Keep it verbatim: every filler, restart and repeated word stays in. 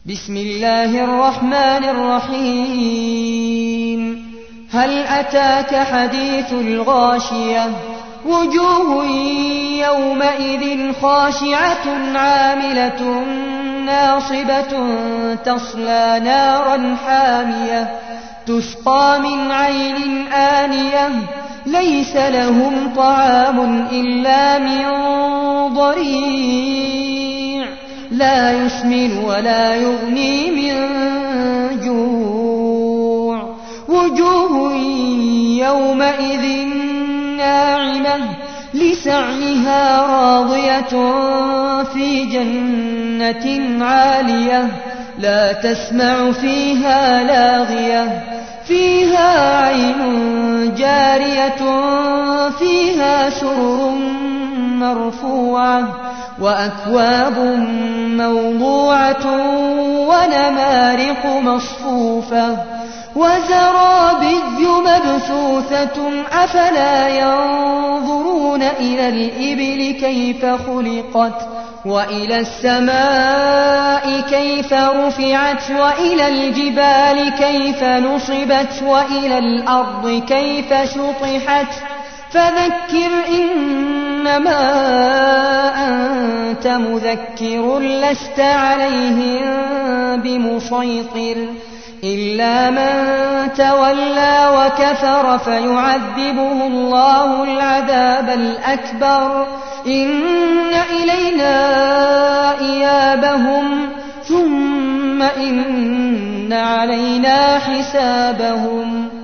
بسم الله الرحمن الرحيم هل أتاك حديث الغاشية وجوه يومئذ خاشعة عاملة ناصبة تصلى نارا حامية تسقى من عين آنية ليس لهم طعام إلا من ضريع لا يسمن ولا يغني من جوع وجوه يومئذ ناعمة لسعيها راضية في جنة عالية لا تسمع فيها لاغية فيها عين جارية فيها سرر مرفوعة وأكواب موضوعة ونمارق مصفوفة وزرابي مبثوثة أفلا ينظرون إلى الإبل كيف خلقت وإلى السماء كيف رفعت وإلى الجبال كيف نصبت وإلى الأرض كيف سطحت فذكر إنما أنت مذكر لست عليهم بمسيطر إلا من تولى وكفر فيعذبه الله العذاب الأكبر إن إلينا إيابهم ثم إن علينا حسابهم